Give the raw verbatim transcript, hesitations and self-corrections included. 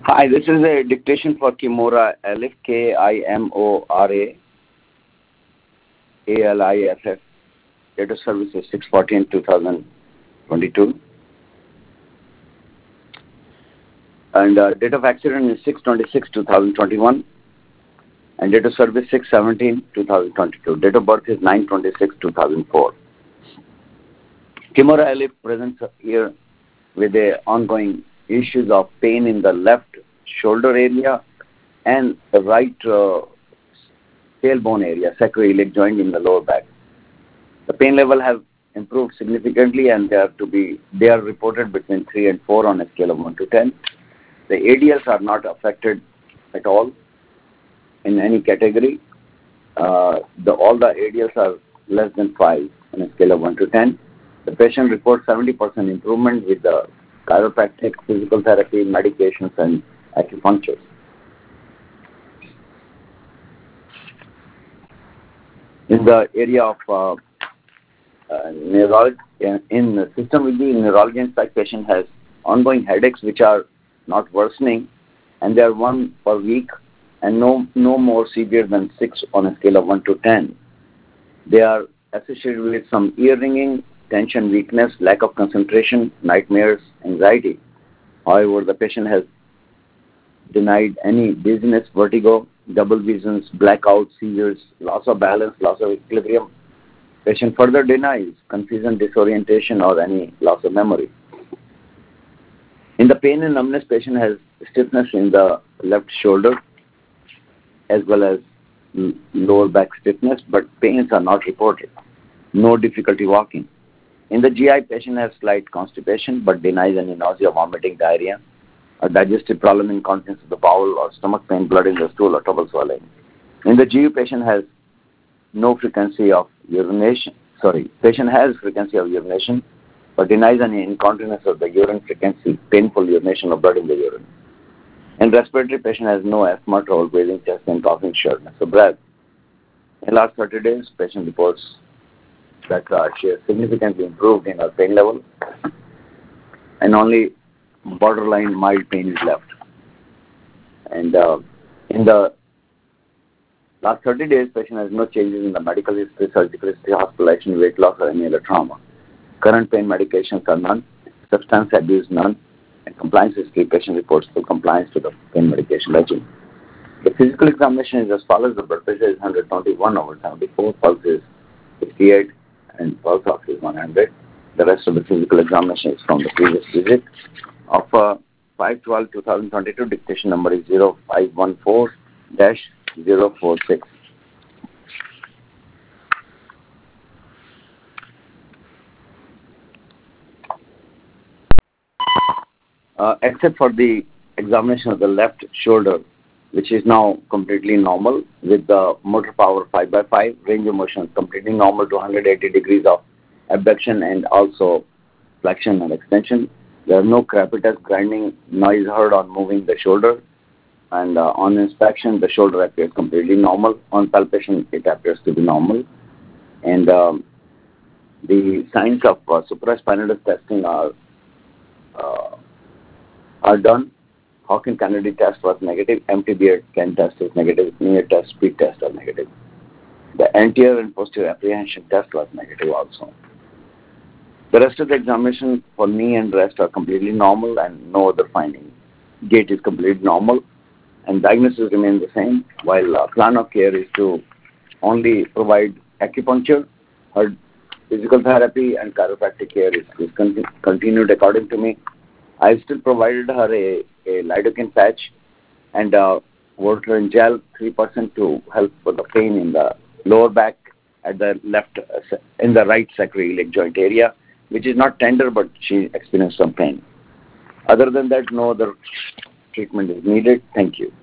Hi, this is a dictation for Kimora Alif, K I M O R A A L I F F. Date of service is six fourteen two thousand twenty-two. And uh, date of accident is six twenty-six two thousand twenty-one. And date of service six seventeen two thousand twenty-two. Date of birth is nine twenty-six two thousand four. Kimora Alif presents here with the ongoing issues of pain in the left shoulder area and the right uh, tailbone area, sacroiliac joint in the lower back. The pain level have improved significantly, and they are to be they are reported between three and four on a scale of one to ten. The A D Ls are not affected at all in any category. Uh, the all the A D Ls are less than five on a scale of one to ten. The patient reports seventy percent improvement with the chiropractic, physical therapy, medications, and acupuncture. In the area of uh, uh, neurology, in the system with the neurology and psych, patient has ongoing headaches which are not worsening, and they are one per week and no no more severe than six on a scale of one to ten. They are associated with some ear ringing, tension, weakness, lack of concentration, nightmares, anxiety. However, the patient has denied any dizziness, vertigo, double visions, blackouts, seizures, loss of balance, loss of equilibrium. Patient further denies confusion, disorientation, or any loss of memory. In the pain and numbness, patient has stiffness in the left shoulder as well as lower back stiffness, but pains are not reported. No difficulty walking. In the G I, patient has slight constipation but denies any nausea, vomiting, diarrhea, a digestive problem, incontinence of the bowel, or stomach pain, blood in the stool, or trouble swallowing. In the G U, patient has no frequency of urination. Sorry, patient has frequency of urination but denies any incontinence of the urine frequency, painful urination or blood in the urine. In respiratory, patient has no asthma, trouble breathing, chest pain, coughing, shortness of breath. In last thirty days, patient reports that uh, she has significantly improved in her pain level, and only borderline mild pain is left. And uh, in the last thirty days, patient has no changes in the medical history, surgical history, hospitalization, weight loss, or any other trauma. Current pain medications are none, substance abuse none, and compliance history, patient reports full compliance to the pain medication regimen. The physical examination is as follows. The blood pressure is one twenty-one over seventy-four, pulse is fifty-eight, and pulse ox is one hundred. The rest of the physical examination is from the previous visit of uh, five twelve two thousand twenty-two. Dictation number is zero five one four dash zero four six. Uh, except for the examination of the left shoulder, which is now completely normal with the motor power five by five, range of motion completely normal to one hundred eighty degrees of abduction and also flexion and extension. There are no crepitus, grinding noise heard on moving the shoulder, and uh, on inspection the shoulder appears completely normal. On palpation it appears to be normal, and um, the signs of uh, supraspinal testing are uh, are done. Hawking-Kennedy test was negative. Empty beard scan test is negative. Near test, speed test are negative. The anterior and posterior apprehension test was negative also. The rest of the examination for knee and rest are completely normal and no other finding. Gait is completely normal and diagnosis remains the same, while uh, plan of care is to only provide acupuncture. Her physical therapy and chiropractic care is, is con- continued according to me. I still provided her a, a lidocaine patch and uh, Voltaren gel three percent to help with the pain in the lower back at the left, uh, in the right sacroiliac joint area, which is not tender, but she experienced some pain. Other than that, no other treatment is needed. Thank you.